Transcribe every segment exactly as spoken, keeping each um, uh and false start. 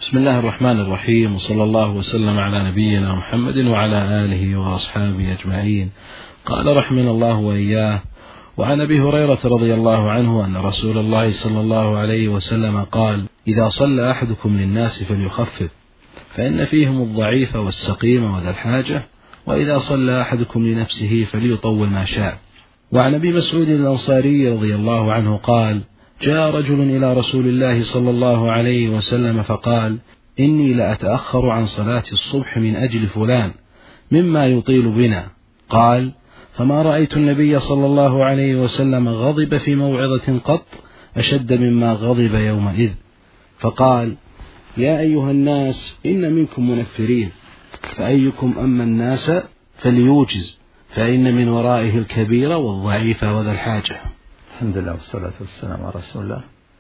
بسم الله الرحمن الرحيم، وصلى الله وسلم على نبينا محمد وعلى آله وأصحابه أجمعين. قال رحمنا الله وإياه: وعن أبي هريرة رضي الله عنه أن رسول الله صلى الله عليه وسلم قال: إذا صلى أحدكم للناس فليخفف، فإن فيهم الضعيف والسقيم وذا الحاجة، وإذا صلى أحدكم لنفسه فليطول ما شاء. وعن أبي مسعود الأنصاري رضي الله عنه قال: جاء رجل إلى رسول الله صلى الله عليه وسلم فقال: إني لأتأخر عن صلاة الصبح من أجل فلان مما يطيل بنا. قال: فما رأيت النبي صلى الله عليه وسلم غضب في موعظة قط أشد مما غضب يومئذ. فقال: يا أيها الناس، إن منكم منفرين، فأيكم أما الناس فليوجز، فإن من ورائه الكبير والضعيف وذا الحاجة. الحمد لله والصلاة والسلام على رسول الله.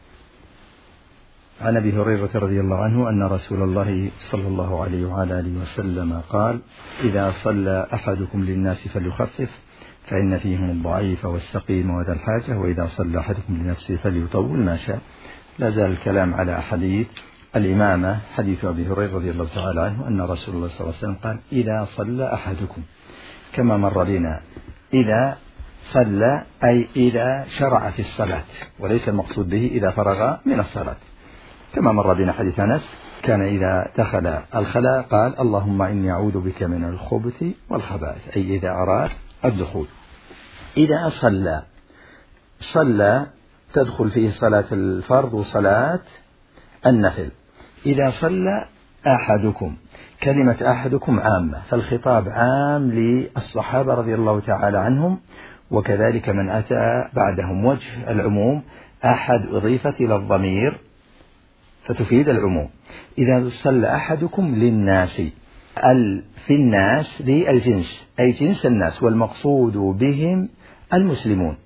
عن أبي هريرة رضي الله عنه أن رسول الله صلى الله عليه وعلى آله وسلم قال: إذا صلى أحدكم للناس فليخفف، فإن فيهم الضعيف والسقيم وذا الحاجة، وإذا صلى أحدكم لنفسه فليطول ما شاء. لا زال الكلام على حديث الإمامة، حديث أبي هريرة رضي الله تعالى عنه أن رسول الله صلى الله عليه وسلم قال: إذا صلى أحدكم، كما مر بنا إذا صلى أي إذا شرع في الصلاة، وليس المقصود به إذا فرغ من الصلاة، كما مر بنا حديث أنس كان إذا دخل الخلاء قال: اللهم إني أعوذ بك من الخبث والخبائث، أي إذا أراد الدخول. إذا صلى صلى تدخل فيه صلاة الفرض وصلاة النفل. إذا صلى أحدكم، كلمة أحدكم عامة، فالخطاب عام للصحابة رضي الله تعالى عنهم، وكذلك من أتى بعدهم. وجه العموم أحد أضيفت إلى الضمير فتفيد العموم. إذا صلى أحدكم للناس، ال في الناس للجنس أي جنس الناس، والمقصود بهم المسلمون،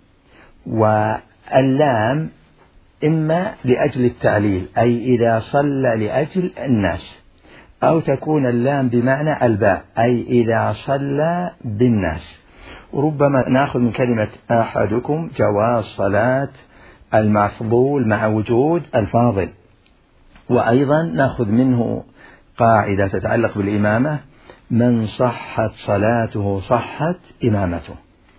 واللام إما لأجل التعليل أي إذا صلى لأجل الناس، أو تكون اللام بمعنى الباء أي إذا صلى بالناس. وربما نأخذ من كلمة أحدكم جواز صلاة المفضول مع وجود الفاضل، وأيضا نأخذ منه قاعدة تتعلق بالإمامة: من صحت صلاته صحت إمامته.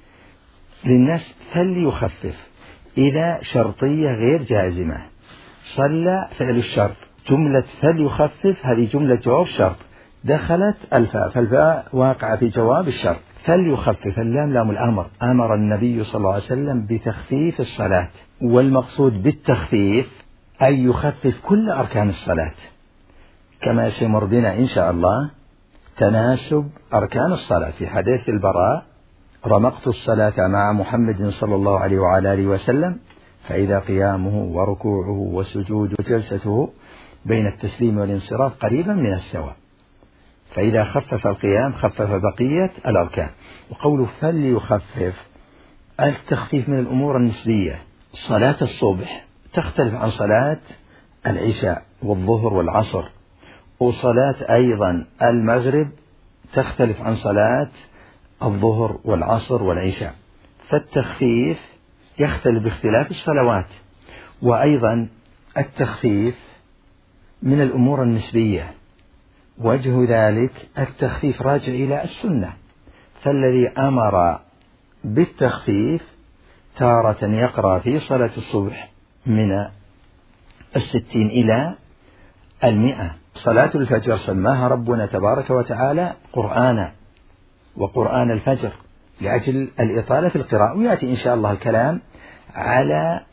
للناس فليخفف، إذا شرطية غير جازمة. صلى فعل الشرط، جملة فليخفف هذه جملة جواب شرط، دخلت الفاء، فالفاء واقع في جواب الشرط. فليخفف، اللام لام الأمر، أمر النبي صلى الله عليه وسلم بتخفيف الصلاة، والمقصود بالتخفيف أن يخفف كل أركان الصلاة، كما سيمر بنا إن شاء الله تناسب أركان الصلاة في حديث البراء: رمقت الصلاة مع محمد صلى الله عليه وعلى آله وسلم، فإذا قيامه وركوعه وسجوده وجلسته بين التسليم والانصراف قريبا من السواء، فإذا خفف القيام خفف بقية الأركان. وقوله فليخفف، التخفيف من الأمور النسبية. صلاة الصبح تختلف عن صلاة العشاء والظهر والعصر، وصلاة أيضا المغرب تختلف عن صلاة الظهر والعصر والعشاء، فالتخفيف يختلف باختلاف الصلوات. وأيضا التخفيف من الأمور النسبية، وجه ذلك التخفيف راجع إلى السنة، فالذي أمر بالتخفيف تارة يقرأ في صلاة الصبح من الستين إلى المئة. صلاة الفجر سماها ربنا تبارك وتعالى قرآنا، وقرآن الفجر لأجل الإطالة في القراءة، ويأتي إن شاء الله الكلام على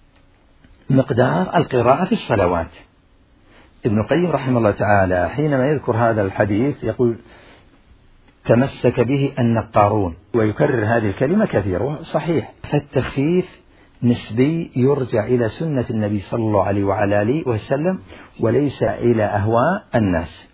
مقدار القراءة في الصلوات. ابن القيم رحمه الله تعالى حينما يذكر هذا الحديث يقول: تمسك به النقارون، ويكرر هذه الكلمة كثيرا، صحيح. فالتخفيف نسبي يرجع إلى سنة النبي صلى الله عليه وعلى آله وسلم، وليس إلى أهواء الناس.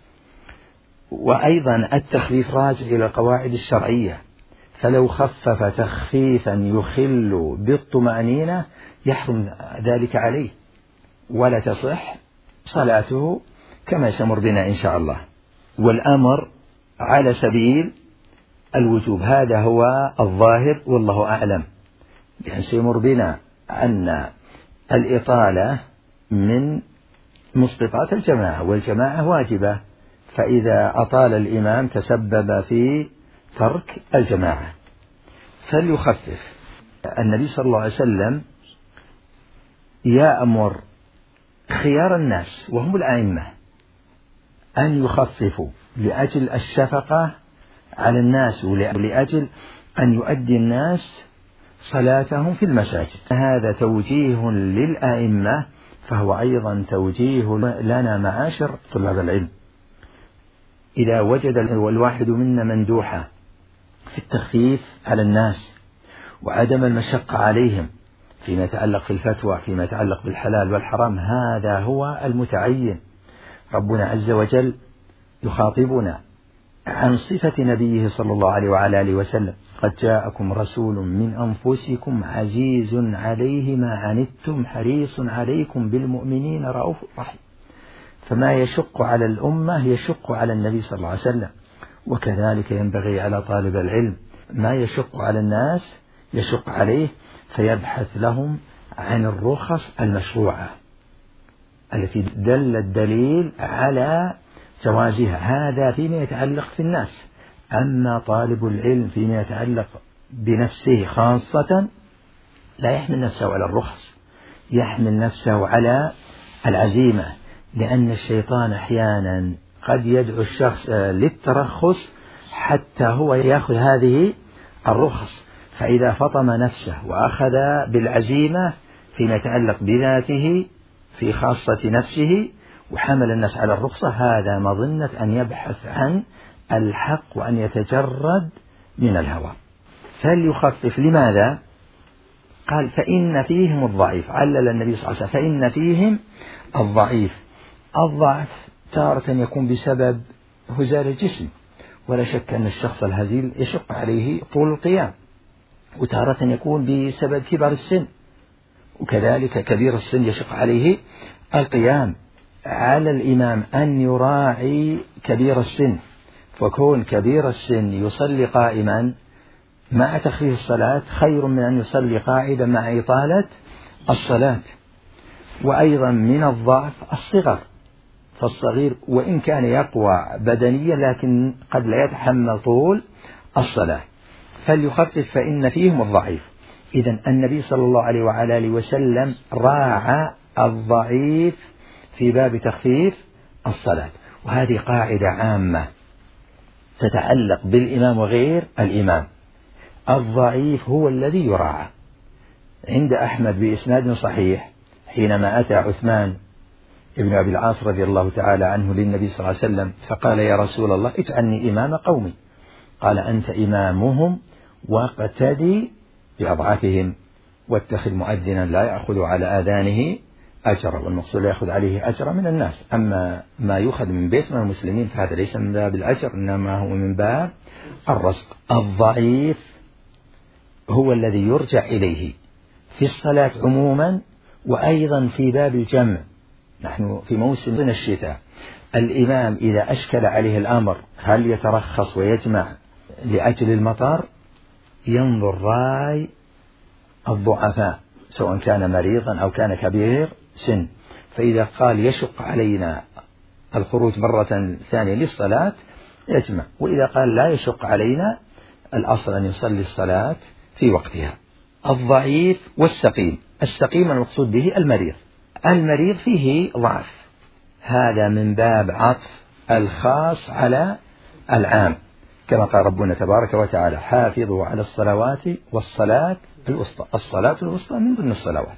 وأيضا التخفيف راجع إلى القواعد الشرعية، فلو خفف تخفيفا يخل بالطمأنينة يحرم ذلك عليه، ولا تصح صلاته، كما سيمر بنا إن شاء الله. والأمر على سبيل الوجوب، هذا هو الظاهر والله أعلم، لأن سيمر بنا أن الإطالة من مسقطات الجماعة، والجماعة واجبة، فإذا أطال الإمام تسبب في ترك الجماعة فليخفف. النبي صلى الله عليه وسلم يأمر خيار الناس وهم الأئمة أن يخففوا لأجل الشفقة على الناس ولأجل أن يؤدي الناس صلاتهم في المساجد. هذا توجيه للأئمة، فهو أيضا توجيه لنا معاشر طلاب العلم. إذا وجد الواحد منا مندوحة في التخفيف على الناس وعدم المشقة عليهم فيما يتعلق في الفتوى، فيما يتعلق بالحلال والحرام، هذا هو المتعين. ربنا عز وجل يخاطبنا عن صفة نبيه صلى الله عليه وعلى آله وسلم: قد جاءكم رسول من أنفسكم عزيز عليه ما عنتم حريص عليكم بالمؤمنين رؤوف رحيم. فما يشق على الأمة يشق على النبي صلى الله عليه وسلم، وكذلك ينبغي على طالب العلم ما يشق على الناس يشق عليه، فيبحث لهم عن الرخص المشروعة التي دل الدليل على جوازها. هذا فيما يتعلق في الناس. أما طالب العلم فيما يتعلق بنفسه خاصة لا يحمل نفسه على الرخص، يحمل نفسه على العزيمة، لأن الشيطان أحيانا قد يدعو الشخص للترخص حتى هو يأخذ هذه الرخص، فإذا فطم نفسه وأخذ بالعزيمة فيما يتعلق بذاته في خاصة نفسه وحمل الناس على الرخصة، هذا مظنة أن يبحث عن الحق وأن يتجرد من الهوى. فليخفف. لماذا؟ قال: فإن فيهم الضعيف. علل النبي صلى الله عليه وسلم: فإن فيهم الضعيف. الضعف تارة يكون بسبب هزال الجسم، ولا شك أن الشخص الهزيل يشق عليه طول القيام، وتارة يكون بسبب كبر السن، وكذلك كبير السن يشق عليه القيام. على الإمام أن يراعي كبير السن، فكون كبير السن يصلي قائما مع تخفيف الصلاة خير من أن يصلي قاعدا مع إطالة الصلاة. وأيضا من الضعف الصغر، فالصغير وإن كان يقوى بدنيا لكن قد لا يتحمل طول الصلاة، فليخفف فإن فيهم الضعيف. إذن النبي صلى الله عليه وعلى آله وسلم راعى الضعيف في باب تخفيف الصلاة، وهذه قاعدة عامة تتعلق بالإمام وغير الإمام. الضعيف هو الذي يراعى. عند أحمد بإسناد صحيح حينما أتى عثمان ابن أبي العاص رضي الله تعالى عنه للنبي صلى الله عليه وسلم فقال: يا رسول الله اجعلني إمام قومي. قال: أنت إمامهم واقتدي بأضعافهم، واتخذ مؤذنا لا يأخذ على آذانه أجر، والمقصود لا يأخذ عليه أجر من الناس. أما ما يؤخذ من بيت من المسلمين فهذا ليس من باب الأجر، إنما هو من باب الرزق. الضعيف هو الذي يرجع إليه في الصلاة عموما، وأيضا في باب الجمع. نحن في موسم الشتاء، الإمام إذا أشكل عليه الأمر هل يترخص ويجمع لأجل المطر، ينظر راي الضعفاء سواء كان مريضا أو كان كبير سن، فإذا قال يشق علينا الخروج مرة ثانية للصلاة يجمع، وإذا قال لا يشق علينا الأصل أن يصلي الصلاة في وقتها. الضعيف والسقيم. السقيم المقصود به المريض. المريض فيه ضعف، هذا من باب عطف الخاص على العام، كما قال ربنا تبارك وتعالى: حافظوا على الصلوات والصلاة الوسطى. الصلاة الوسطى من ضمن الصلوات.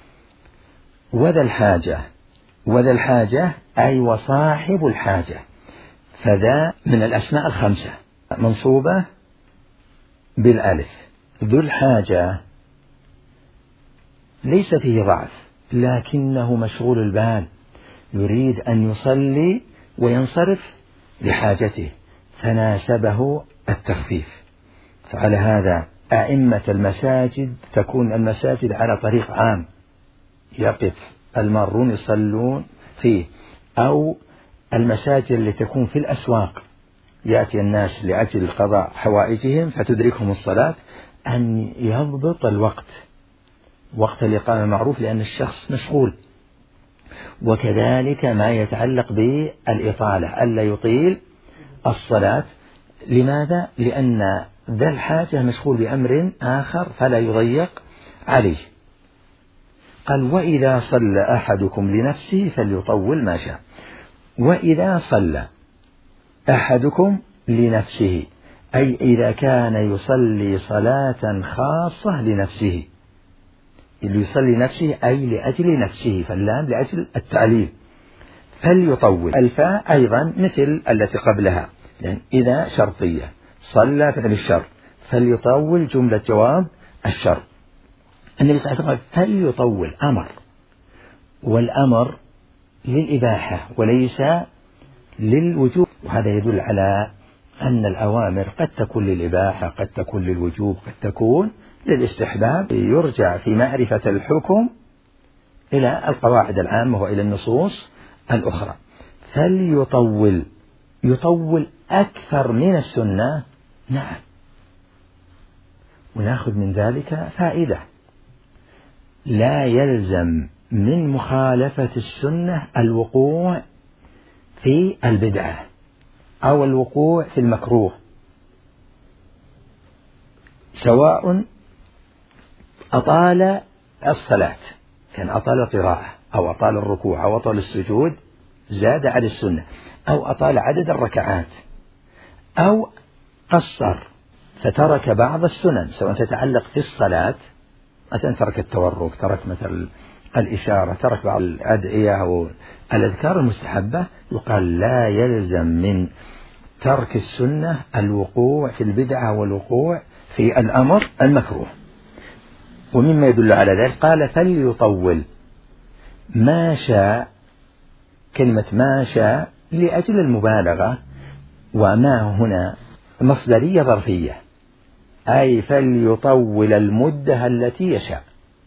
وذا الحاجة. وذا الحاجة أي وصاحب الحاجة، فذا من الأسماء الخمسة منصوبة بالألف. ذو الحاجة ليس فيه ضعف، لكنه مشغول البال، يريد أن يصلي وينصرف لحاجته، فناسبه التخفيف. فعلى هذا أئمة المساجد تكون المساجد على طريق عام يقف المارون يصلون فيه، أو المساجد التي تكون في الأسواق يأتي الناس لأجل قضاء حوائجهم فتدركهم الصلاة، أن يضبط الوقت، وقت الإقامة معروف، لأن الشخص مشغول، وكذلك ما يتعلق بالإطالة، ألا يطيل الصلاة. لماذا؟ لأن ذا الحاجة مشغول بأمر آخر فلا يضيق عليه. قال وإذا صلى أحدكم لنفسه فليطول ما شاء. وإذا صلى أحدكم لنفسه أي إذا كان يصلي صلاة خاصة لنفسه، اللي يصلي نفسه أي لأجل نفسه، فاللام لأجل التعليل. فليطول. الفاء أيضا مثل التي قبلها، لأن إذا شرطية، صلى فعل الشرط، فليطول جملة جواب الشرط. النبي صلى الله عليه وسلم قال فليطول أمر، والأمر للإباحة وليس للوجوب، وهذا يدل على أن الأوامر قد تكون للإباحة، قد تكون للوجوب، قد تكون للاستحباب. يرجع في معرفة الحكم إلى القواعد العامة وإلى النصوص الأخرى. فليطول، يطول أكثر من السنة، نعم، ونأخذ من ذلك فائدة. لا يلزم من مخالفة السنة الوقوع في البدعة أو الوقوع في المكروه، سواء أطال الصلاة، كان أطال القراءة أو أطال الركوع أو أطال السجود زاد على السنة، أو أطال عدد الركعات، أو قصر فترك بعض السنن سواء تتعلق في الصلاة، مثلا ترك التورك، ترك مثل الإشارة، ترك بعض الأدعية أو الأذكار المستحبة. يقال لا يلزم من ترك السنة الوقوع في البدعة والوقوع في الأمر المكروه. ومما يدل على ذلك قال فليطول ما شاء، كلمة ما شاء لأجل المبالغة، وما هنا مصدرية ظرفية، أي فليطول المدة التي يشاء.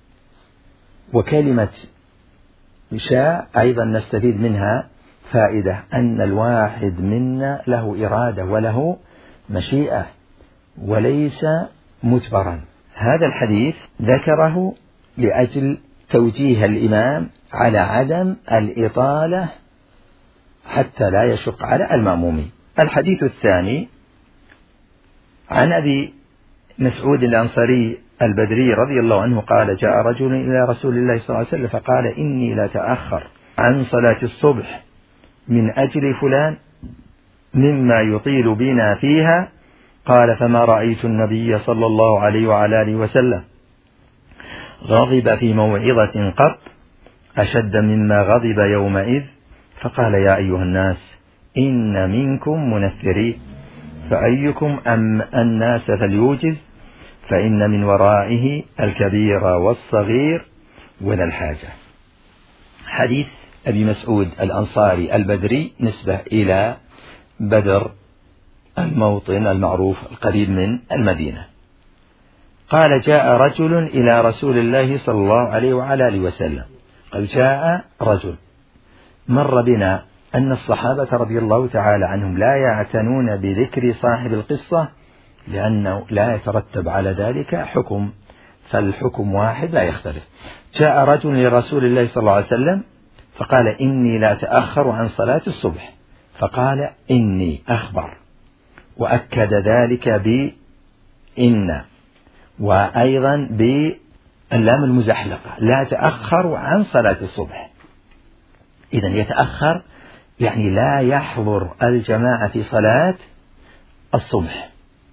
وكلمة شاء أيضا نستفيد منها فائدة، أن الواحد منا له إرادة وله مشيئة وليس مجبرا. هذا الحديث ذكره لأجل توجيه الإمام على عدم الإطالة حتى لا يشق على المأمومين. الحديث الثاني عن أبي مسعود الأنصاري البدري رضي الله عنه قال جاء رجل إلى رسول الله صلى الله عليه وسلم فقال إني لا تأخر عن صلاة الصبح من أجل فلان مما يطيل بنا فيها. قال فما رأيت النبي صلى الله عليه وعلى آله وسلم غضب في موعظة قط أشد مما غضب يومئذ. فقال يا أيها الناس إن منكم منفرين، فأيكم أم الناس فليوجز، فإن من ورائه الكبير والصغير وذا الحاجة. حديث أبي مسعود الأنصاري البدري نسبة إلى بدر، الموطن المعروف القريب من المدينة. قال جاء رجل إلى رسول الله صلى الله عليه وعلى آله وسلم. قال جاء رجل، مر بنا أن الصحابة رضي الله تعالى عنهم لا يعتنون بذكر صاحب القصة لأنه لا يترتب على ذلك حكم، فالحكم واحد لا يختلف. جاء رجل لرسول الله صلى الله عليه وسلم فقال إني لا أتأخر عن صلاة الصبح، فقال إني أخبر، وأكد ذلك بإن، وأيضا باللام المزحلقة لا تأخر عن صلاة الصبح. إذن يتأخر يعني لا يحضر الجماعة في صلاة الصبح.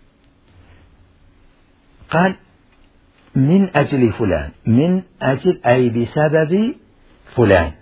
قال من أجل فلان، من أجل أي بسبب فلان.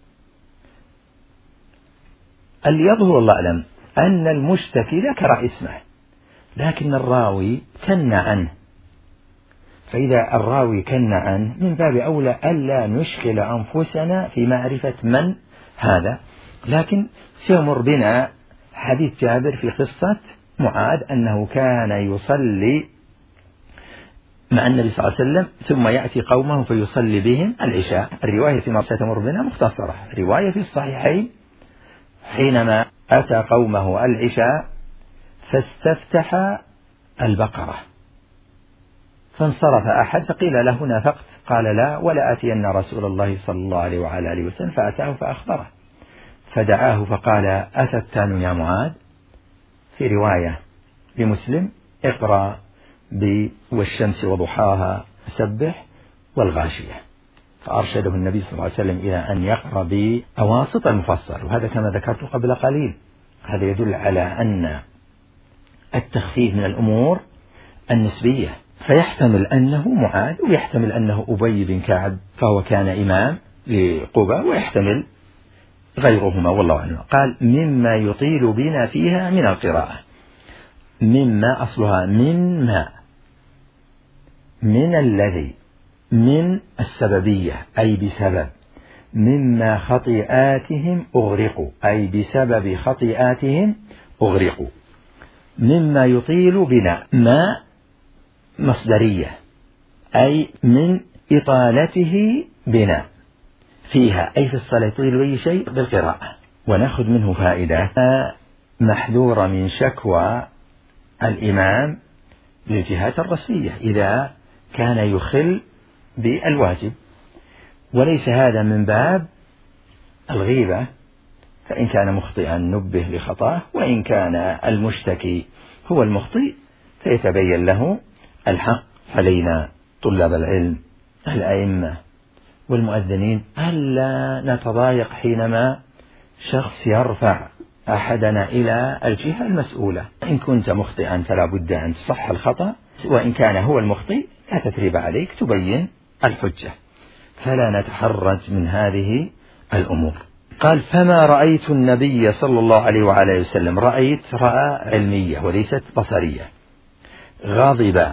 اللي يظهر والله أعلم أن المشتكي ذكر اسمه لكن الراوي كن عنه، فإذا الراوي كن عنه من باب أولى ألا نشغل أنفسنا في معرفة من هذا. لكن سيمر بنا حديث جابر في قصة معاذ أنه كان يصلي مع النبي صلى الله عليه وسلم ثم يأتي قومه فيصلي بهم العشاء. الرواية فيما ستمر بنا مختصرة، رواية في الصحيحين حينما أتى قومه العشاء فاستفتح البقرة فانصرف أحد فقيل له نافقت؟ قال لا، ولا أتين رسول الله صلى الله عليه وعلى آله وسلم، فأتاه فأخبره فدعاه فقال أتتان يا معاذ؟ في رواية لمسلم اقرأ والشمس وضحاها سبح والغاشية، فأرشده النبي صلى الله عليه وسلم إلى أن يقرأ بأواسط المفصل، وهذا كما ذكرت قبل قليل. هذا يدل على أن التخفيف من الأمور النسبية، فيحتمل أنه معاذ ويحتمل أنه أبي بن كعب فهو كان إمام لقبى، ويحتمل غيرهما والله أعلم. قال مما يطيل بنا فيها من القراءة. مما أصلها من ما، من الذي، من السببية أي بسبب، مما خطيئاتهم أغرقوا أي بسبب خطيئاتهم أغرقوا. مما يطيل بنا، ما مصدرية أي من إطالته بنا فيها، أي في الصلاة يطيل أي شيء بالقراءة. ونأخذ منه فائدة محذورة من شكوى الإمام للجهات الرسمية إذا كان يخل بالواجب، وليس هذا من باب الغيبة، فإن كان مخطئا نبه لخطاه، وإن كان المشتكي هو المخطئ فيتبين له الحق. علينا طلاب العلم الأئمة والمؤذنين ألا نتضايق حينما شخص يرفع أحدنا إلى الجهة المسؤولة. إن كنت مخطئا فلا بد أن تصح الخطأ، وإن كان هو المخطئ لا تثريب عليك، تبين الحجة، فلا نتحرج من هذه الأمور. قال فما رأيت النبي صلى الله عليه وعلى وسلم، رأيت رأى علمية وليست بصرية، غضب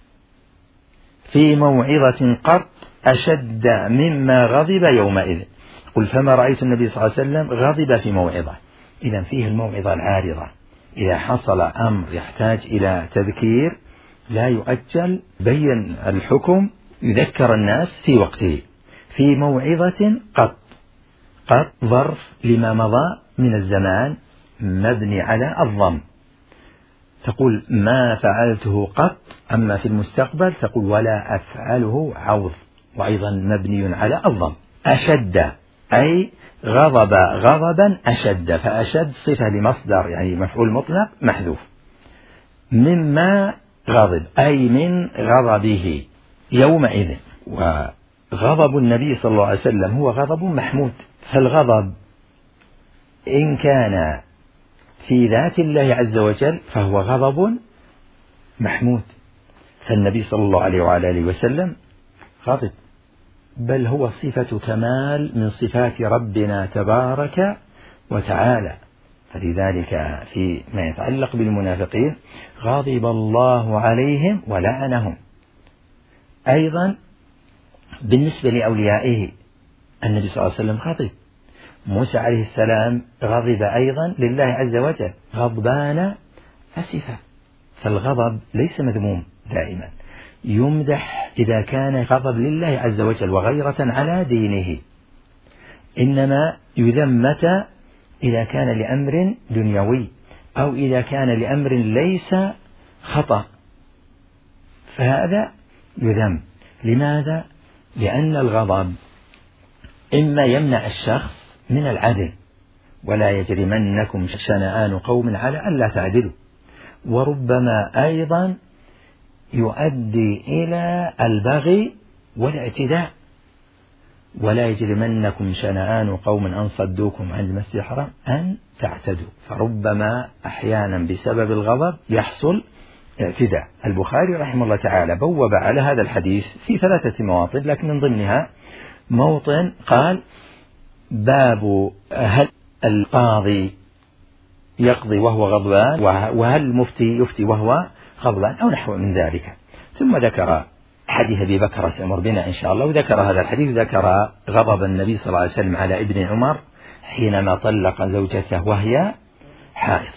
في موعظة قط أشد مما غضب يومئذ. قل فما رأيت النبي صلى الله عليه وسلم غضب في موعظة، إذا فيه الموعظة العارضة، إذا حصل أمر يحتاج إلى تذكير لا يؤجل، بين الحكم، يذكر الناس في وقته. في موعظة قط، قط ظرف لما مضى من الزمان مبني على الضم، تقول ما فعلته قط، أما في المستقبل تقول ولا أفعله عوض، وأيضا مبني على الضم. أشد أي غضب غضبا أشد، فأشد صفة لمصدر يعني مفعول مطلق محذوف. مما غضب أي من غضبه يومئذ. وغضب النبي صلى الله عليه وسلم هو غضب محمود، فالغضب إن كان في ذات الله عز وجل فهو غضب محمود، فالنبي صلى الله عليه وعلى آله وسلم غضب، بل هو صفة كمال من صفات ربنا تبارك وتعالى. فلذلك في ما يتعلق بالمنافقين غضب الله عليهم ولعنهم. أيضا بالنسبة لأوليائه النبي صلى الله عليه وسلم غضب، موسى عليه السلام غضب أيضا لله عز وجل، غضبان أسفا. فالغضب ليس مذموم، دائما يمدح إذا كان غضب لله عز وجل وغيرة على دينه، إنما يذم متى إذا كان لأمر دنيوي أو إذا كان لأمر ليس خطأ، فهذا يذم. لماذا؟ لأن الغضب إما يمنع الشخص من العدل، ولا يجرمنكم شنآن قوم على ألا تعدلوا، وربما أيضا يؤدي إلى البغي والاعتداء، ولا يجرمنكم شنآن قوم أن صدوكم عن المسجد الحرام أن تعتدوا، فربما أحيانا بسبب الغضب يحصل اعتداء. البخاري رحمه الله تعالى بوب على هذا الحديث في ثلاثة مواطن، لكن من ضمنها موطن قال باب هل القاضي يقضي وهو غضبان، وهل المفتي يفتي وهو غضبان، أو نحو من ذلك. ثم ذكر حديث أبي بكر سيمر بنا إن شاء الله، وذكر هذا الحديث، ذكر غضب النبي صلى الله عليه وسلم على ابن عمر حينما طلق زوجته وهي حائض.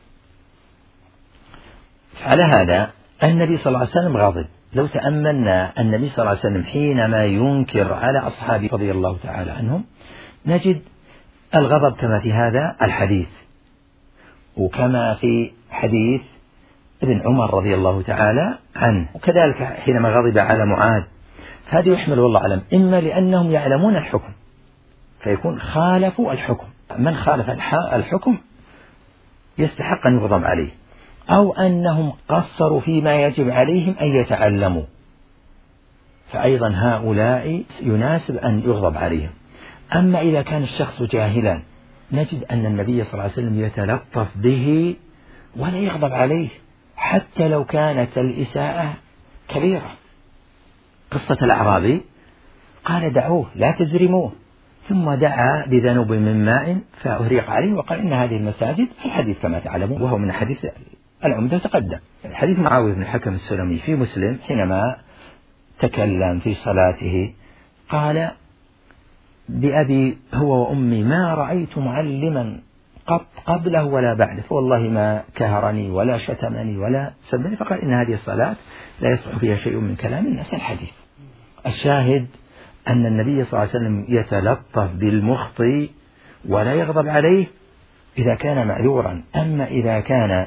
على هذا النبي صلى الله عليه وسلم غاضب. لو تأملنا النبي صلى الله عليه وسلم حينما ينكر على أصحابه رضي الله تعالى عنهم نجد الغضب كما في هذا الحديث، وكما في حديث ابن عمر رضي الله تعالى عنه، وكذلك حينما غضب على معاذ. فهذا يحمل والله أعلم إما لأنهم يعلمون الحكم فيكون خالفوا الحكم، من خالف الحكم يستحق أن يغضب عليه، أو أنهم قصروا فيما يجب عليهم أن يتعلموا، فأيضا هؤلاء يناسب أن يغضب عليهم. أما إذا كان الشخص جاهلا نجد أن النبي صلى الله عليه وسلم يتلطف به ولا يغضب عليه حتى لو كانت الإساءة كبيرة. قصة الأعرابي قال دعوه لا تزرموه، ثم دعا بذنوب من ماء فأهريق عليه وقال إن هذه المساجد الحديث كما تعلمون، وهو من حديث العمدة تقدم. حديث معاوية بن الحكم السلمي في مسلم حينما تكلم في صلاته قال بأبي هو وأمي ما رأيت معلما قط قبله ولا بعده، فوالله ما كهرني ولا شتمني ولا سبني، فقال إن هذه الصلاة لا يصح فيها شيء من كلام الناس. الحديث الشاهد أن النبي صلى الله عليه وسلم يتلطف بالمخطئ ولا يغضب عليه إذا كان معذورا، أما إذا كان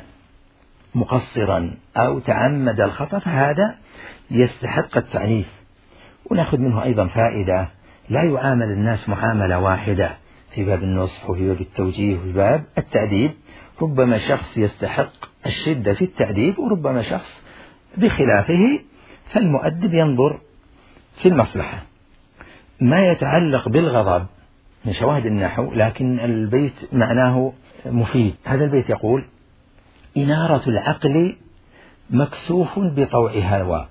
مقصرا أو تعمد الخطأ فهذا يستحق التعنيف. ونأخذ منه أيضا فائدة، لا يعامل الناس معاملة واحدة في باب النصح وفي باب التوجيه وفي باب التأديب، ربما شخص يستحق الشدة في التأديب وربما شخص بخلافه، فالمؤدب ينظر في المصلحة. ما يتعلق بالغضب من شواهد النحو، لكن البيت معناه مفيد. هذا البيت يقول إنارة العقل مكسوف بطوع هوى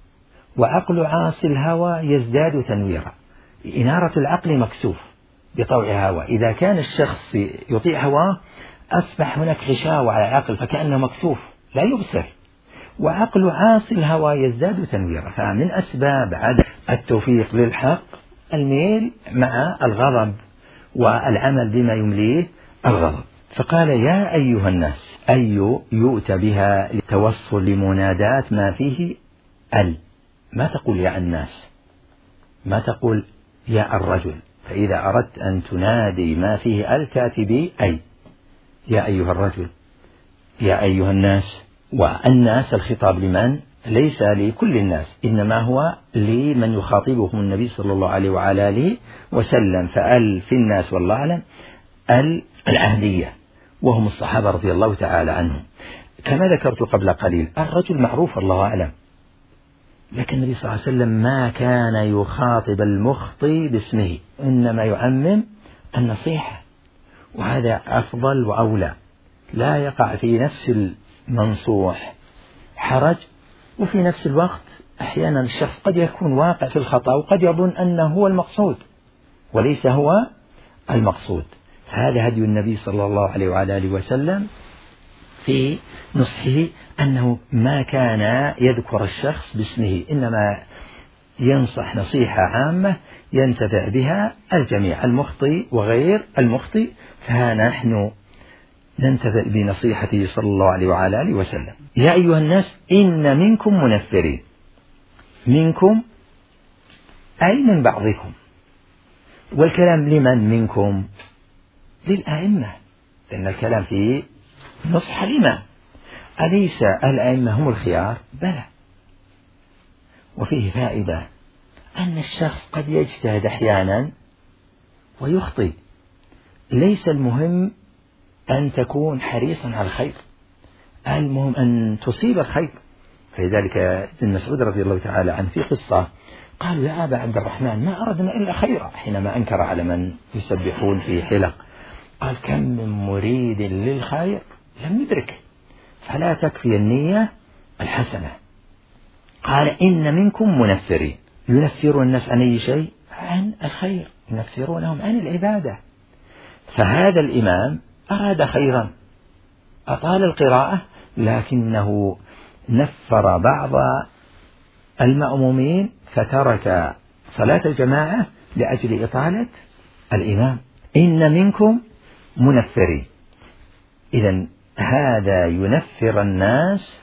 وعقل عاصي الهوى يزداد تنويرا. إنارة العقل مكسوف بطوع هوى، إذا كان الشخص يطيع هواه أصبح هناك غشاوة على العقل فكأنه مكسوف لا يبصر، وعقل عاصي الهوى يزداد تنويرا. فمن أسباب عدم التوفيق للحق الميل مع الغضب والعمل بما يمليه الغضب. فقال يا أيها الناس، أي يؤتى بها للتوصل لمنادات ما فيه ال، ما تقول يا الناس، ما تقول يا الرجل، فإذا أردت أن تنادي ما فيه ال تأتي به أي، يا أيها الرجل يا أيها الناس. والناس الخطاب لمن؟ ليس لكل الناس، إنما هو لمن يخاطبهم النبي صلى الله عليه وعلى آله وسلم، فأل في الناس والله أعلم ال العهدية وهم الصحابة رضي الله تعالى عنهم. كما ذكرت قبل قليل الرجل معروف الله أعلم، لكن النبي صلى الله عليه وسلم ما كان يخاطب المخطئ باسمه، إنما يعمم النصيحة، وهذا أفضل وأولى. لا يقع في نفس المنصوح حرج، وفي نفس الوقت أحيانا الشخص قد يكون واقع في الخطأ وقد يظن أنه هو المقصود وليس هو المقصود. هذا هدي النبي صلى الله عليه وعلى آله وسلم في نصحه، أنه ما كان يذكر الشخص باسمه، إنما ينصح نصيحة عامة ينتفع بها الجميع المخطئ وغير المخطئ، فها نحن ننتفع بنصيحته صلى الله عليه وعلى آله وسلم. يا أيها الناس إن منكم منفرين، منكم أي من بعضكم، والكلام لمن منكم؟ للأئمة، لأن الكلام فيه نصح الإمام. أليس الأئمة هم الخيار؟ بلى. وفيه فائدة أن الشخص قد يجتهد أحيانا ويخطئ، ليس المهم أن تكون حريصا على الخير، المهم أن تصيب الخير. فلذلك ابن مسعود رضي الله تعالى عنه في قصة قالوا يا أبا عبد الرحمن ما أردنا إلا خيرا، حينما أنكر على من يسبحون في حلق، قال كم من مريد للخير لم يدرك، فلا تكفي النية الحسنة. قال إن منكم منفرين، ينفرون الناس عن أي شيء؟ عن الخير، ينفرونهم عن العبادة. فهذا الإمام أراد خيرا، أطال القراءة، لكنه نفر بعض المأمومين فترك صلاة الجماعة لأجل إطالة الإمام. إن منكم منفرين، إذن هذا ينفر الناس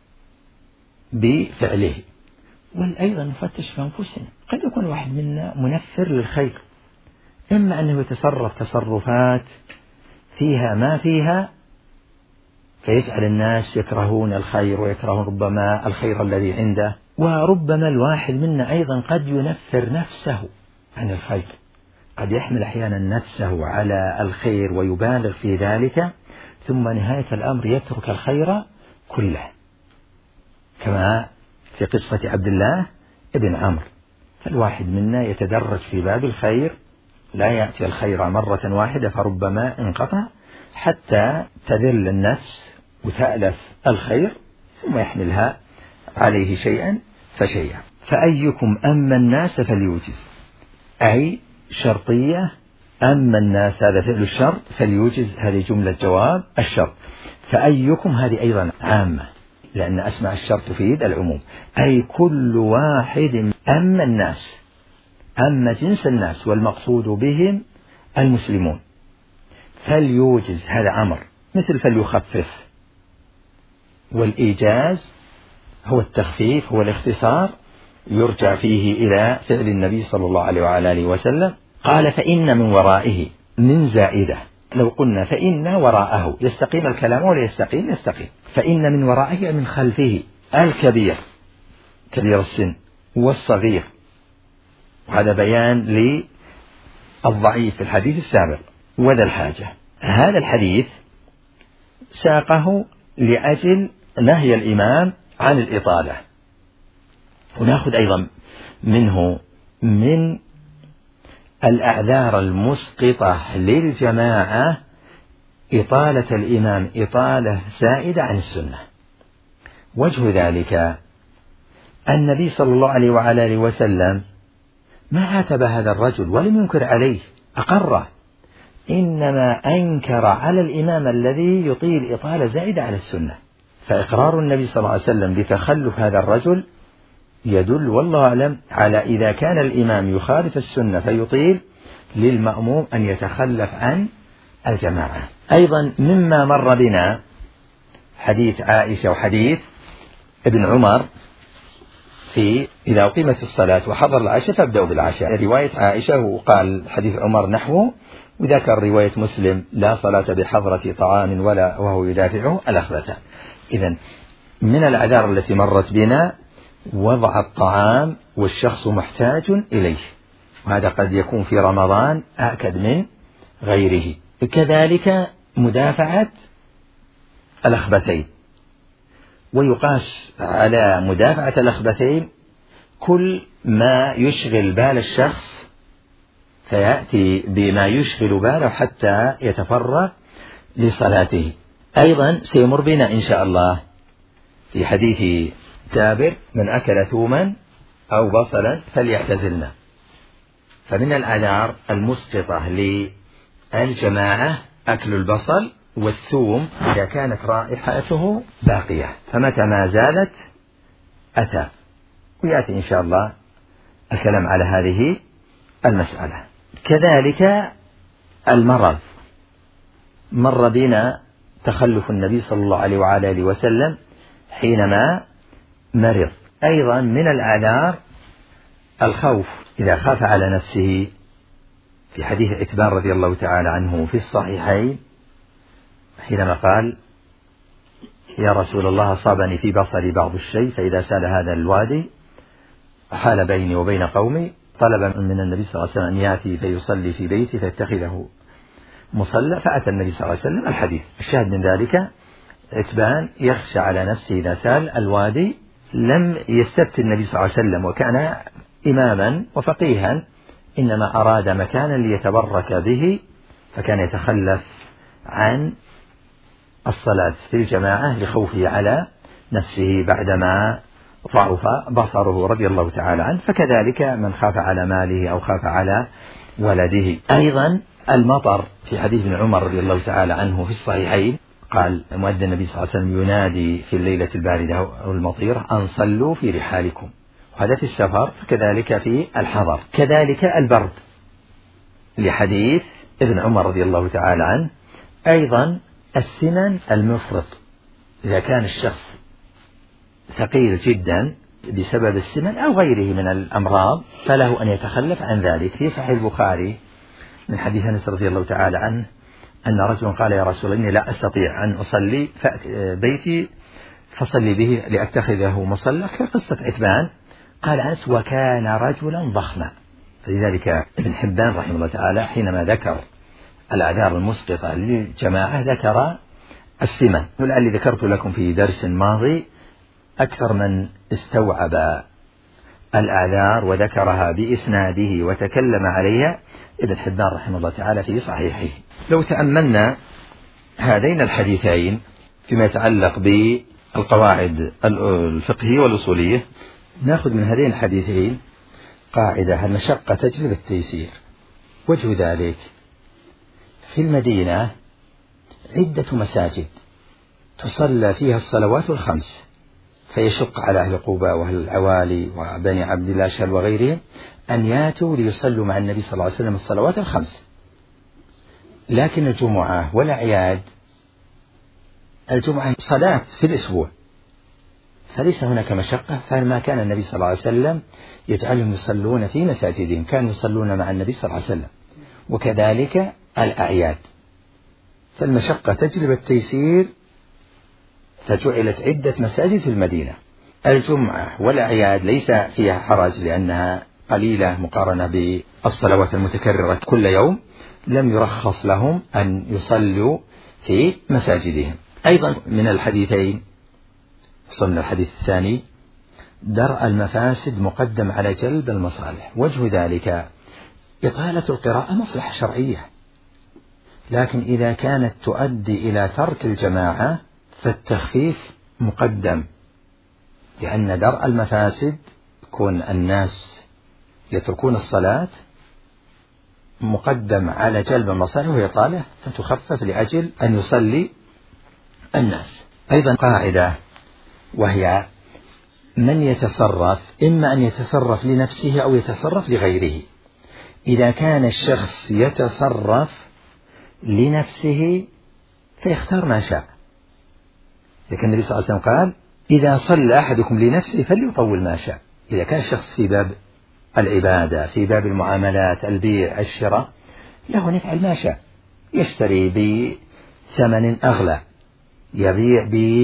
بفعله. وأيضا نفتش في أنفسنا، قد يكون واحد منا منفر للخير، إما أنه يتصرف تصرفات فيها ما فيها فيجعل الناس يكرهون الخير ويكرهون ربما الخير الذي عنده. وربما الواحد منا أيضا قد ينفر نفسه عن الخير، قد يحمل أحيانا نفسه على الخير ويبالغ في ذلك، ثم نهاية الأمر يترك الخير كله، كما في قصة عبد الله ابن عمرو. فالواحد منا يتدرج في باب الخير، لا يأتي الخير مرة واحدة فربما انقطع حتى تذل النفس وتألف الخير، ثم يحملها عليه شيئا فشيئا. فأيكم أما الناس فليوجز، أي شرطية، أما الناس هذا فعل الشرط، فليوجز هذه جملة جواب الشرط. فأيكم هذه أيضا عامة، لأن أسماء الشرط تفيد العموم، أي كل واحد أما الناس، أما جنس الناس، والمقصود بهم المسلمون. فليوجز هذا أمر، مثل فليخفف، والإيجاز هو التخفيف، هو الاختصار، يرجع فيه إلى فعل النبي صلى الله عليه وعلى آله وسلم. قال فإن من ورائه من زائدة، لو قلنا فإن وراءه يستقيم الكلام ولا يستقيم؟ يستقيم. فإن من ورائه من خلفه الكبير، كبير السن، والصغير، وهذا بيان للضعيف في الحديث السابق، وذا الحاجة. هذا الحديث ساقه لأجل نهي الإمام عن الإطالة. ونأخذ أيضا منه من الأعذار المسقطة للجماعة إطالة الإمام إطالة زائدة عن السنة. وجه ذلك النبي صلى الله عليه وعلى آله وسلم ما عاتب هذا الرجل ولم ينكر عليه، أقره، إنما أنكر على الإمام الذي يطيل إطالة زائدة على السنة. فإقرار النبي صلى الله عليه وسلم بتخلف هذا الرجل يدل والله أعلم على إذا كان الإمام يخالف السنة فيطيل، للمأموم أن يتخلف عن الجماعة. أيضا مما مر بنا حديث عائشة وحديث ابن عمر في إذا أقيمت الصلاة وحضر العشاء فابدأوا بالعشاء، رواية عائشة، وقال حديث عمر نحوه، وذكر رواية مسلم لا صلاة بحضرة طعام ولا وهو يدافعه الأخبثان. إذن من الأعذار التي مرت بنا وضع الطعام والشخص محتاج إليه، وهذا قد يكون في رمضان أأكد من غيره. كذلك مدافعة الأخبثين، ويقاس على مدافعة الأخبثين كل ما يشغل بال الشخص فيأتي بما يشغل باله حتى يتفرغ لصلاته. أيضا سيمر بنا إن شاء الله في حديث جابر من أكل ثوما أو بصلا فليعتزلنا. فمن الأعذار المسقطة للجماعة أكل البصل والثوم إذا كانت رائحته باقية، فمتى ما زالت أتى. ويأتي إن شاء الله الكلام على هذه المسألة. كذلك المرض، مر بنا تخلف النبي صلى الله عليه وعلى آله وسلم حينما مرض. أيضا من الأعذار الخوف، إذا خاف على نفسه، في حديث عتبان رضي الله تعالى عنه في الصحيحين حينما قال يا رسول الله أصابني في بصري بعض الشيء فإذا سال هذا الوادي حال بيني وبين قومي، طلب من النبي صلى الله عليه وسلم أن يأتي فيصلي في بيتي فيتخذه مصلى، فأتى النبي صلى الله عليه وسلم. الحديث الشاهد من ذلك عتبان يخشى على نفسه إذا سال الوادي، لم يستبت النبي صلى الله عليه وسلم وكان إماما وفقيها، إنما أراد مكانا ليتبرك به، فكان يتخلف عن الصلاة في الجماعة لخوفه على نفسه بعدما ضعف بصره رضي الله تعالى عنه. فكذلك من خاف على ماله أو خاف على ولده. أيضا المطر، في حديث ابن عمر رضي الله تعالى عنه في الصحيحين قال مؤذن النبي صلى الله عليه وسلم ينادي في الليلة الباردة والمطيرة أن صلوا في رحالكم، وهذا في السفر، فكذلك في الحضر. كذلك البرد لحديث ابن عمر رضي الله تعالى عنه. أيضا السمن المفرط، إذا كان الشخص ثقيل جدا بسبب السمن أو غيره من الأمراض فله أن يتخلف عن ذلك. في صحيح البخاري من حديث أنس رضي الله تعالى عنه أن رجلا قال يا رسول الله إني لا أستطيع أن أصلي فأت بيتي فصلي به لأتخذه مصلى كقصة عتبان. قال أنس وكان رجلا ضخما. فلذلك ابن حبان رحمه الله تعالى حينما ذكر الأعذار المسقطة للجماعة ذكر السمن، ولعلي ذكرت لكم في درس ماضي أكثر من استوعب الأعذار وذكرها بإسناده وتكلم عليها ابن حبان رحمه الله تعالى في صحيحه. لو تأملنا هذين الحديثين فيما يتعلق بالقواعد الفقهية والأصولية نأخذ من هذين الحديثين قاعدة: المشقة تجلب التيسير. وجه ذلك في المدينة عدة مساجد تصلى فيها الصلوات الخمس، فيشق على أهل قباء وأهل العوالي وبني عبد الله شهل وغيرهم أن ياتوا ليصلوا مع النبي صلى الله عليه وسلم الصلوات الخمس. لكن الجمعة والأعياد، الجمعة صلاة في الأسبوع فليس هناك مشقة، فما كان النبي صلى الله عليه وسلم يجعلهم يصلون في مساجدهم، كانوا يصلون مع النبي صلى الله عليه وسلم. وكذلك الأعياد، فالمشقة تجلب التيسير، فجعلت عدة مساجد في المدينة. الجمعة والأعياد ليس فيها حرج لأنها قليلة مقارنة بالصلوات المتكررة كل يوم، لم يرخص لهم أن يصلوا في مساجدهم. أيضا من الحديثين وصلنا الحديث الثاني: درء المفاسد مقدم على جلب المصالح. وجه ذلك إطالة القراءة مصلحة شرعية، لكن إذا كانت تؤدي إلى ترك الجماعة فالتخفيف مقدم، لأن درء المفاسد يكون الناس يتركون الصلاة مقدم على جلب المصالح وهي طالة، فتخفف لأجل أن يصلي الناس. أيضا قاعدة وهي: من يتصرف إما أن يتصرف لنفسه أو يتصرف لغيره. إذا كان الشخص يتصرف لنفسه فيختار ما شاء، لكن النبي صلى الله عليه وسلم قال: إذا صلى أحدكم لنفسه فليطول ما شاء. إذا كان الشخص في باب العبادة، في باب المعاملات، البيع، الشراء، له نفعل ما شاء، يشتري بثمن أغلى، يبيع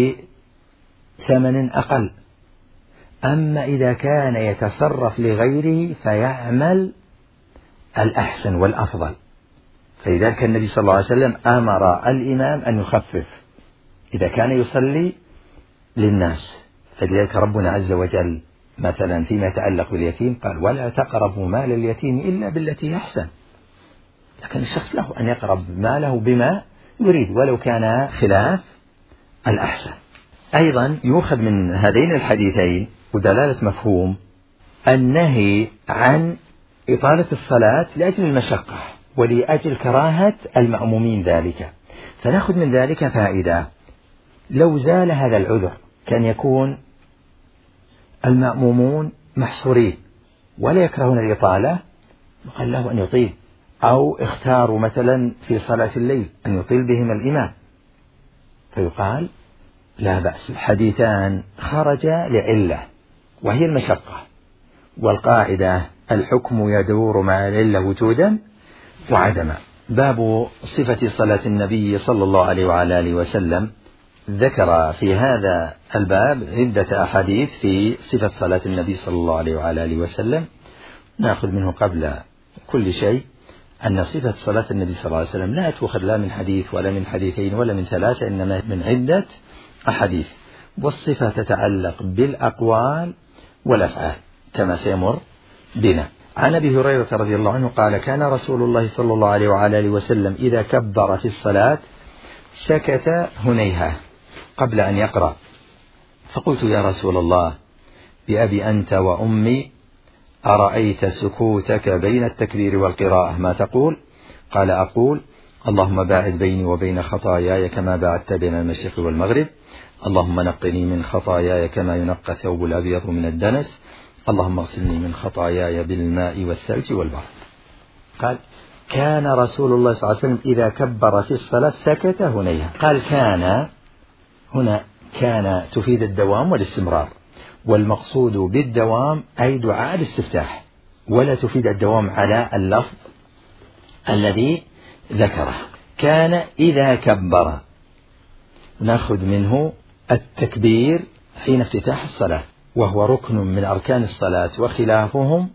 بثمن أقل. أما إذا كان يتصرف لغيره فيعمل الأحسن والأفضل. فلذلك النبي صلى الله عليه وسلم أمر الإمام أن يخفف إذا كان يصلي للناس. فلذلك ربنا عز وجل مثلا فيما يتعلق باليتيم قال: ولا تقربوا مال اليتيم إلا بالتي أحسن. لكن الشخص له أن يقرب ماله بما يريد ولو كان خلاف الأحسن. أيضا يؤخذ من هذين الحديثين ودلالة مفهوم النهي عن إطالة الصلاة لأجل المشقة ولأجل كراهة المأمومين ذلك. فنأخذ من ذلك فائدة: لو زال هذا العذر كان يكون المأمومون محصورين ولا يكرهون الإطالة، وقال له أن يطيل، أو اختاروا مثلا في صلاة الليل أن يطيل بهم الإمام، فيقال لا بأس. الحديثان خرجا لعلة وهي المشقة، والقاعدة الحكم يدور مع العلة وجودا وعدما. باب صفة صلاة النبي صلى الله عليه وعلى آله وسلم ذكر في هذا الباب عدة أحاديث في صفة صلاة النبي صلى الله عليه وعلى آله وسلم. نأخذ منه قبل كل شيء أن صفة صلاة النبي صلى الله عليه وسلم لا تؤخذ لا من حديث ولا من حديثين ولا من ثلاثة، إنما من عدة أحاديث. والصفة تتعلق بالأقوال والأفعال كما سيمر بنا. عن أبي هريرة رضي الله عنه قال: كان رسول الله صلى الله عليه وعلى آله وسلم إذا كبر في الصلاة سكت هنيهة قبل أن يقرأ، فقلت: يا رسول الله بأبي أنت وأمي أرأيت سكوتك بين التكبير والقراءة ما تقول؟ قال: أقول: اللهم باعد بيني وبين خطاياي كما باعدت بين المشرق والمغرب، اللهم نقني من خطاياي كما ينقى الثوب الأبيض من الدنس، اللهم اغسلني من خطاياي بالماء والثلج والبرد. قال: كان رسول الله صلى الله عليه وسلم إذا كبر في الصلاة سكت هنيها. قال كان هنا، كان تفيد الدوام والاستمرار، والمقصود بالدوام أي دعاء الاستفتاح، ولا تفيد الدوام على اللفظ الذي ذكره. كان إذا كبر. نأخذ منه التكبير حين افتتاح الصلاة، وهو ركن من أركان الصلاة، وخلافهم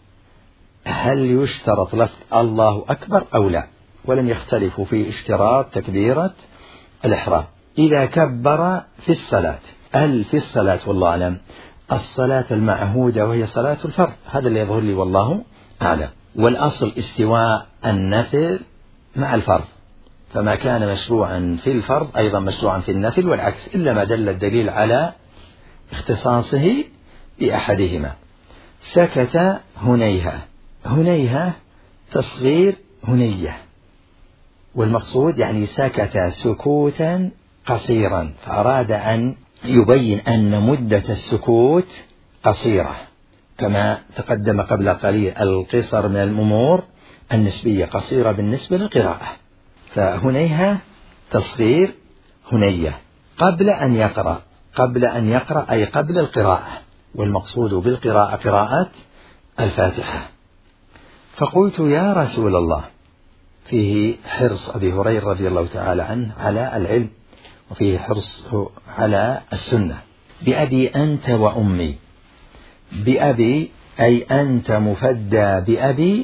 هل يشترط لفظ الله أكبر أو لا، ولم يختلفوا في اشتراط تكبيرة الإحرام إذا كبر في الصلاة. هل في الصلاة والله أعلم الصلاة المعهودة وهي صلاة الفرض، هذا اللي يظهر لي والله أعلم، والأصل استواء النفل مع الفرض، فما كان مشروعا في الفرض أيضا مشروعا في النفل والعكس، إلا ما دل الدليل على اختصاصه بأحدهما. سكت هنيهة. هنيهة تصغير هنية، والمقصود يعني سكت سكوتا قصيرا، فأراد أن يبين أن مدة السكوت قصيرة، كما تقدم قبل قليل القصر من الأمور النسبية قصيرة بالنسبة للقراءة. فهنيها تصغير هنية قبل أن يقرأ، قبل أن يقرأ أي قبل القراءة، والمقصود بالقراءة قراءة الفاتحة. فقلت يا رسول الله، فيه حرص أبي هريرة رضي الله تعالى عنه على العلم، وفيه حرص على السنة. بأبي أنت وأمي. بأبي أي أنت مفدى بأبي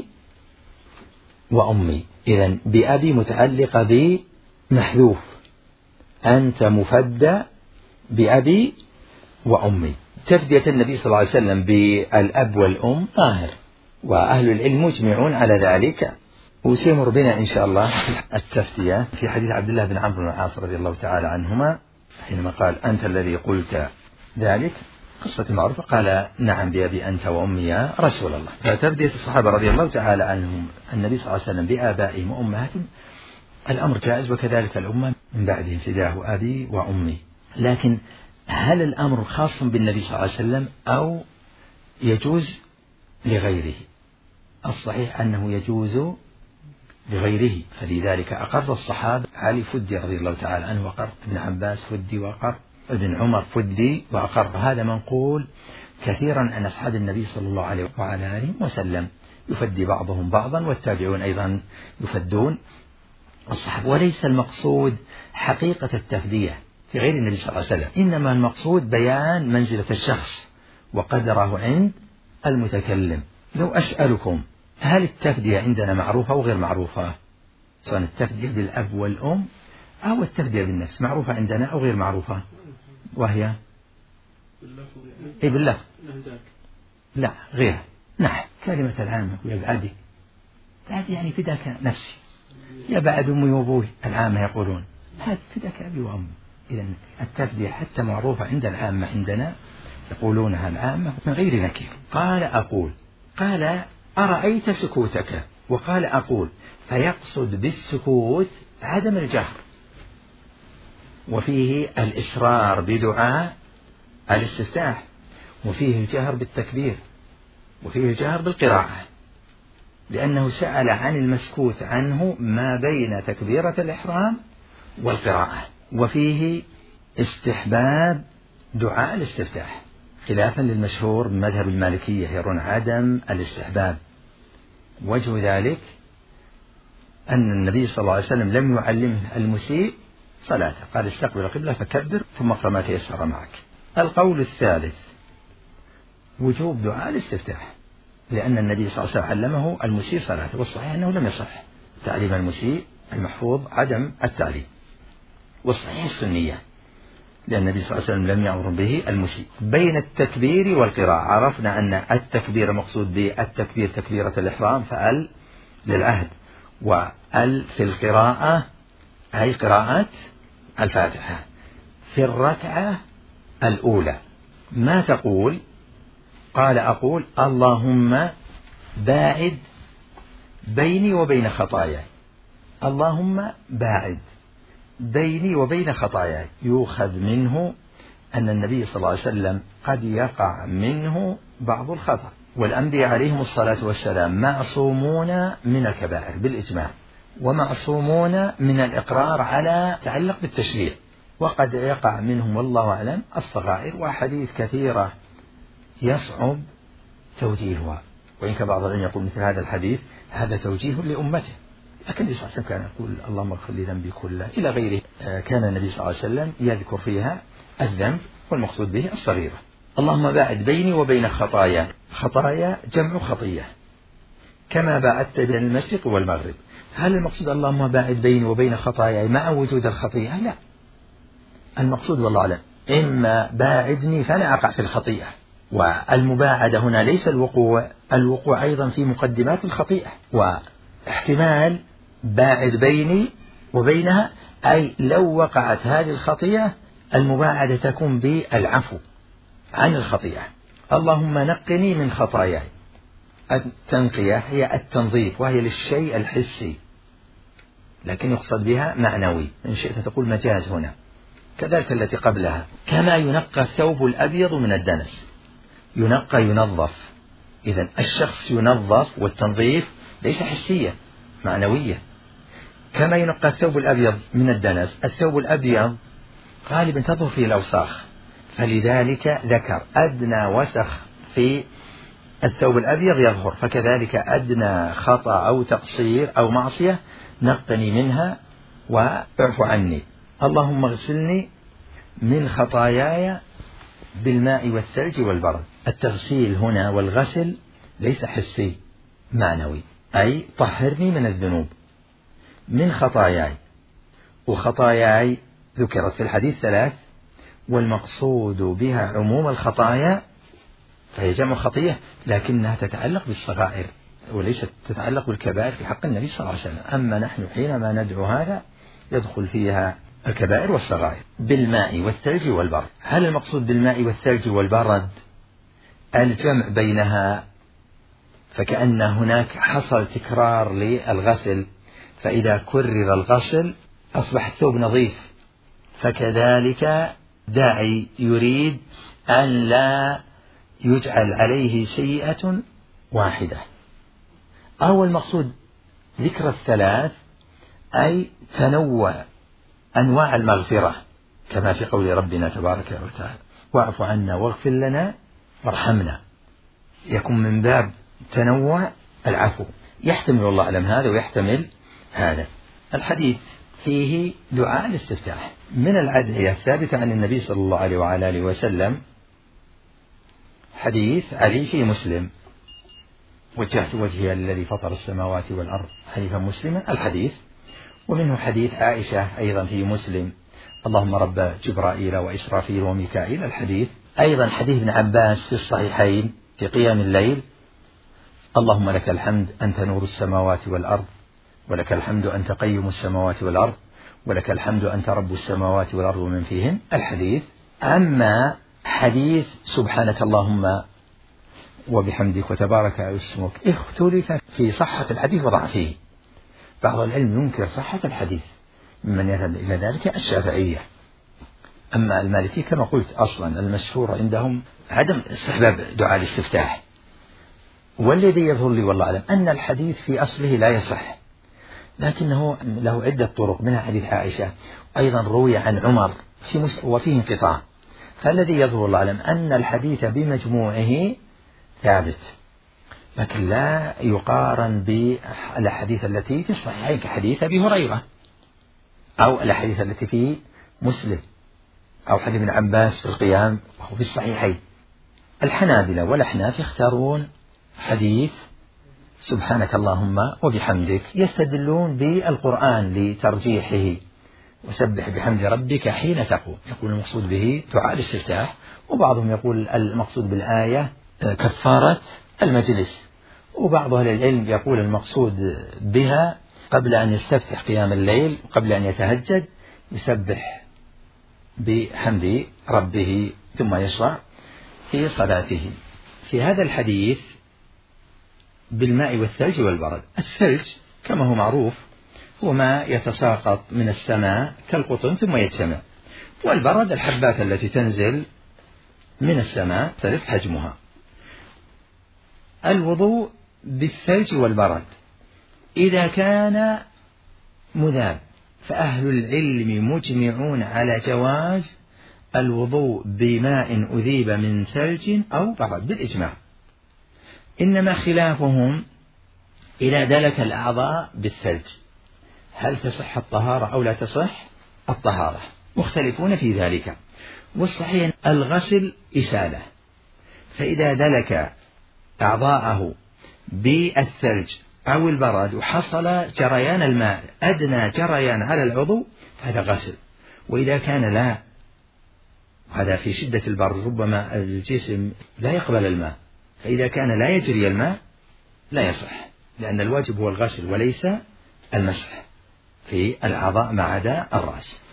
وأمي، إذن بأبي متعلقة بمحذوف، أنت مفدى بأبي وأمي. تفدية النبي صلى الله عليه وسلم بالأب والأم ظاهر، وأهل العلم مجمعون على ذلك، وسيمر بنا إن شاء الله التفدية في حديث عبد الله بن عمرو بن العاص رضي الله تعالى عنهما حينما قال أنت الذي قلت ذلك، قصة معروفة، قال نعم بأبي أنت وأمي يا رسول الله. فتفدية الصحابة رضي الله تعالى عنهم النبي صلى الله عليه وسلم بآبائهم وأمهاتهم الأمر جائز، وكذلك الأمة من بعدهم فداه أبي وأمي. لكن هل الأمر خاص بالنبي صلى الله عليه وسلم أو يجوز لغيره؟ الصحيح أنه يجوز لغيره، فلذلك أقر الصحابة. علي فدي رضي الله تعالى عنه وقر، ابن عباس فدي وقر، ابن عمر فدي وأقر. هذا منقول كثيرا أن أصحاب النبي صلى الله عليه وعلى آله وسلم يفدي بعضهم بعضا، والتابعون أيضا يفدون الصحابة. وليس المقصود حقيقة التفدية في غير النبي صلى الله عليه وسلم، إنما المقصود بيان منزلة الشخص وقدره عند المتكلم. لو أسألكم هل التفدية عندنا معروفة أو غير معروفة؟ سواء التفدية بالأب والأم أو التفدية بالنفس، معروفة عندنا أو غير معروفة؟ وهي إيه باللفظ؟ لا غير. نعم كلمة العامة يبعدي، بعد يعني فداك نفسي، يبعد أمي وأبوي العامة يقولون هذا فداك أبي وأمي. إذا التفدية حتى معروفة عند العامة، عندنا يقولونها العامة من غير نكير. قال أقول، قال أرأيت سكوتك، وقال أقول، فيقصد بالسكوت عدم الجهر، وفيه الإسرار بدعاء الاستفتاح، وفيه الجهر بالتكبير، وفيه الجهر بالقراءة، لأنه سأل عن المسكوت عنه ما بين تكبيرة الإحرام والقراءة. وفيه استحباب دعاء الاستفتاح، خلافا للمشهور من مذهب المالكية يرون عدم الاستحباب. وجه ذلك أن النبي صلى الله عليه وسلم لم يعلمه المسيء صلاته، قال استقبل القبلة فكبر ثم اقرأ ما تيسر معك. القول الثالث وجوب دعاء الاستفتاح، لأن النبي صلى الله عليه وسلم علمه المسيء صلاته، والصحيح أنه لم يصح تعليم المسيء، المحفوظ عدم التعليم، والصحيح السنية، لأن النبي صلى الله عليه وسلم لم يأمر به المسيء. بين التكبير والقراءة عرفنا أن التكبير مقصود بالتكبير تكبيرة الإحرام، فأل للعهد، وأل في القراءة أي قراءة الفاتحة. في الركعة الأولى ما تقول؟ قال أقول اللهم باعد بيني وبين خطاياي، اللهم باعد بيني وبين خطاياي. يؤخذ منه أن النبي صلى الله عليه وسلم قد يقع منه بعض الخطأ، والأنبياء عليهم الصلاة والسلام معصومون من الكبائر بالإجماع، ومعصومون من الإقرار على تعلق بالتشريع، وقد يقع منهم والله أعلم الصغائر، وحديث كثيرة يصعب توجيهها، وإن كان بعض العلماء يقول مثل هذا الحديث هذا توجيه لأمته، لكن النبي صلى الله عليه وسلم كان يقول اللهم اغفر لي ذنبي كله إلى غيره. كان النبي صلى الله عليه وسلم يذكر فيها الذنب والمقصود به الصغيرة. اللهم باعد بيني وبين خطايا. خطايا جمع خطية، كما باعدت بين المشرق والمغرب. هل المقصود اللهم باعد بيني وبين خطاياي مع وجود الخطيئة؟ لا، المقصود والله أعلم إما باعدني فأنا أقع في الخطيئة، والمباعدة هنا ليس الوقوع، الوقوع أيضا في مقدمات الخطيئة. واحتمال باعد بيني وبينها أي لو وقعت هذه الخطيئة المباعدة تكون بالعفو عن الخطيئة. اللهم نقني من خطاياي. التنقية هي التنظيف، وهي للشيء الحسي، لكن يقصد بها معنوي، إن شئت تقول مجاز هنا، كذلك التي قبلها. كما ينقى الثوب الأبيض من الدنس، ينقى ينظف. إذن الشخص ينظف، والتنظيف ليس حسية، معنوية. كما ينقى الثوب الأبيض من الدنس، الثوب الأبيض غالبا تظهر فيه الأوساخ، فلذلك ذكر أدنى وسخ في الثوب الأبيض يظهر، فكذلك أدنى خطأ أو تقصير أو معصية نقني منها واعف عني. اللهم اغسلني من خطاياي بالماء والثلج والبرد. التغسيل هنا والغسل ليس حسي، معنوي، أي طهرني من الذنوب من خطاياي. وخطاياي ذكرت في الحديث ثلاث، والمقصود بها عموم الخطايا، فهي جمع خطية لكنها تتعلق بالصغائر وليست تتعلق بالكبائر في حق النبي صلى الله عليه وسلم. أما نحن حينما ندعو هذا يدخل فيها الكبائر والصغائر. بالماء والثلج والبرد. هل المقصود بالماء والثلج والبرد الجمع بينها؟ فكأن هناك حصل تكرار للغسل، فإذا كرر الغسل أصبح الثوب نظيف، فكذلك داعي يريد أن لا يجعل عليه سيئة واحدة. أو المقصود ذكر الثلاث أي تنوع أنواع المغفرة، كما في قول ربنا تبارك وتعالى واعف عنا واغفر لنا وارحمنا، يكون من باب تنوع العفو. يحتمل والله أعلم هذا ويحتمل هذا. الحديث فيه دعاء الاستفتاح من الأدعية الثابتة عن النبي صلى الله عليه وعلى آله وسلم. حديث علي في مسلم: وجهت وجهي الذي فطر السماوات والأرض حنيفا مسلما، الحديث. ومنه حديث عائشة أيضا في مسلم: اللهم رب جبرائيل وإسرافيل وميكائيل، الحديث. أيضا حديث ابن عباس في الصحيحين في قيام الليل: اللهم لك الحمد أنت نور السماوات والأرض، ولك الحمد أنت قيم السماوات والأرض، ولك الحمد أنت رب السماوات والأرض ومن فيهن، الحديث. أما حديث سبحانك اللهم وبحمدك وتبارك اسمك اختلف في صحة الحديث وضعفه. بعض العلم ينكر صحة الحديث ممن يذهب إلى ذلك الشافعية. أما المالكي كما قلت أصلا المشهور عندهم عدم استحباب دعاء الاستفتاح. والذي يظهر لي والله أعلم أن الحديث في أصله لا يصح، لكنه له عدة طرق، منها حديث عائشة، أيضا روي عن عمر في مس... وفيه انقطاع. فالذي يظهر الله أعلم أن الحديث بمجموعه ثابت، لكن لا يقارن بالأحاديث التي في الصحيحين كحديث أبي هريرة، أو الأحاديث التي في مسلم، أو حديث ابن عباس في القيام وهو في الصحيحين. الحنابلة والأحناف يختارون حديث سبحانك اللهم وبحمدك، يستدلون بالقرآن لترجيحه: وسبح بحمد ربك حين تقوم، يقول المقصود به دعاء الاستفتاح. وبعضهم يقول المقصود بالآية كفارة المجلس، وبعض أهل العلم يقول المقصود بها قبل أن يستفتح قيام الليل وقبل أن يتهجد يسبح بحمد ربه ثم يشرع في صلاته. في هذا الحديث بالماء والثلج والبرد، الثلج كما هو معروف هو ما يتساقط من السماء كالقطن ثم يجتمع، والبرد الحبات التي تنزل من السماء تختلف حجمها. الوضوء بالثلج والبرد إذا كان مذاب، فأهل العلم مجمعون على جواز الوضوء بماء أذيب من ثلج أو برد بالإجماع، إنما خلافهم إذا دلك الأعضاء بالثلج هل تصح الطهارة أو لا تصح الطهارة، مختلفون في ذلك. والصحيح الغسل إسالة، فإذا دلك أعضاءه بالثلج أو البرد وحصل جريان الماء أدنى جريان على العضو هذا غسل. وإذا كان لا، هذا في شدة البرد ربما الجسم لا يقبل الماء، فإذا كان لا يجري الماء لا يصح، لأن الواجب هو الغسل وليس المسح في الأعضاء ما عدا الرأس.